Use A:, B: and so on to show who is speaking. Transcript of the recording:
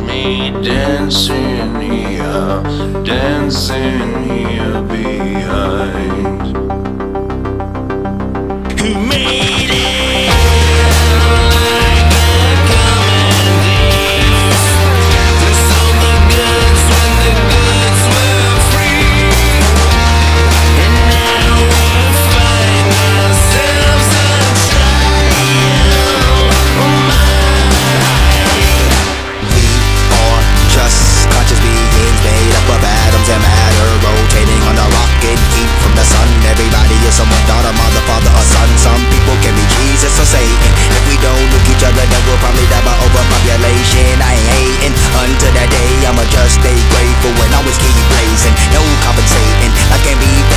A: me dancing here behind. Who made it like a comedy? Who sold the goods when the goods were free? And now we find ourselves a trial. Oh my.
B: We are just conscious beings made up of atoms and matter, rotating on a rocket, heat from the sun. Everybody is someone, daughter, mother, father, or son. Some people can be Jesus or Satan. If we don't look each other, then we'll probably die by overpopulation. I ain't hating until that day. I'ma just stay grateful and always keep blazing. No compensating. I can't be